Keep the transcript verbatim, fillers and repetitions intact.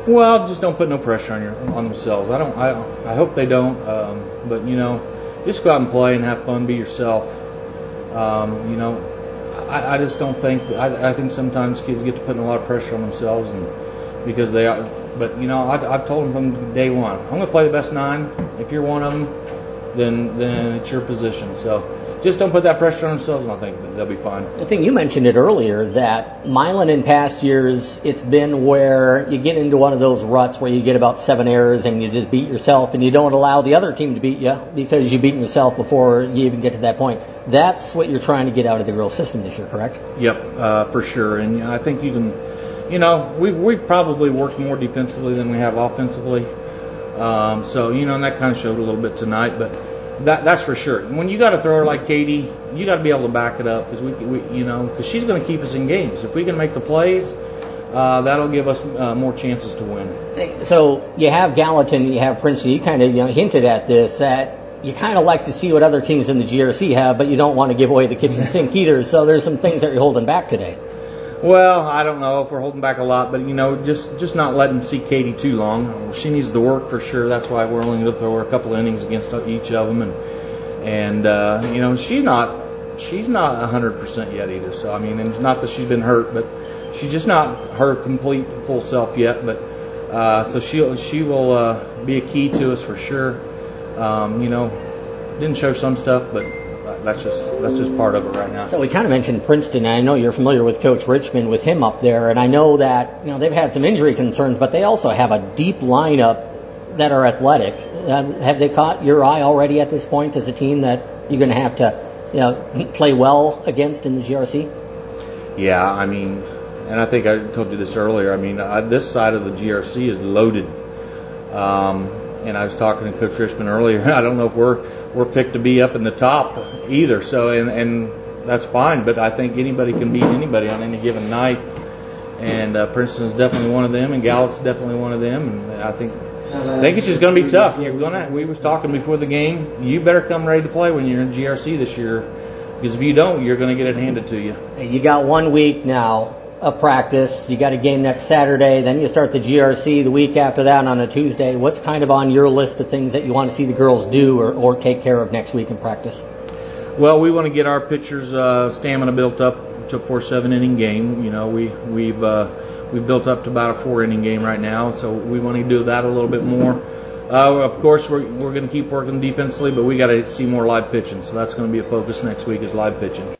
Well, just don't put no pressure on your on themselves. I don't. I I hope they don't. Um, but you know, just go out and play and have fun. Be yourself. Um, you know, I, I just don't think. I, I think sometimes kids get to putting a lot of pressure on themselves, and because they are. But you know, I, I've told them from day one, I'm going to play the best nine. If you're one of them, then then it's your position. So just don't put that pressure on themselves, and I think they'll be fine. I think you mentioned it earlier that Milan in past years, it's been where you get into one of those ruts where you get about seven errors and you just beat yourself and you don't allow the other team to beat you because you beat yourself before you even get to that point. That's what you're trying to get out of the girls' system this year, correct? Yep, uh, for sure. And I think you can, you know, we we probably worked more defensively than we have offensively. Um, so, you know, and that kind of showed a little bit tonight, but That that's for sure. When you got a thrower like Katie, you got to be able to back it up because we, we, you know, because she's going to keep us in games. If we can make the plays, uh, that'll give us uh, more chances to win. So you have Gallatin, you have Princeton. You kind of you know, hinted at this that you kind of like to see what other teams in the G R C have, but you don't want to give away the kitchen sink either. So there's some things that you're holding back today. Well, I don't know if we're holding back a lot, but, you know, just, just not letting see Katie too long. She needs to work for sure. That's why we're only going to throw her a couple innings against each of them. And, and uh, you know, she's not she's not one hundred percent yet either. So, I mean, and it's not that she's been hurt, but she's just not her complete full self yet. But uh, so she she will uh, be a key to us for sure. Um, you know, didn't show some stuff, but That's just that's just part of it right now. So we kind of mentioned Princeton, and I know you're familiar with Coach Richmond with him up there, and I know that you know they've had some injury concerns, but they also have a deep lineup that are athletic. Um, have they caught your eye already at this point as a team that you're going to have to you know play well against in the G R C? Yeah, I mean, and I think I told you this earlier. I mean, I, this side of the G R C is loaded. Um, and I was talking to Coach Richmond earlier. I don't know if we're we're picked to be up in the top either. So, and, and that's fine. But I think anybody can beat anybody on any given night. And uh, Princeton's definitely one of them, and Gallups definitely one of them. And I think I think it's just going to be tough. We're gonna. We was talking before the game. You better come ready to play when you're in G R C this year, because if you don't, you're going to get it handed to you. You got one week now of practice. You got a game next Saturday. Then you start the G R C the week after that on a Tuesday. What's kind of on your list of things that you want to see the girls do or, or take care of next week in practice? Well, we want to get our pitchers' uh, stamina built up to a four seven inning game. You know, we we've uh, we've built up to about a four inning game right now, so we want to do that a little bit more. Uh, of course, we're we're going to keep working defensively, but we got to see more live pitching. So that's going to be a focus next week is live pitching.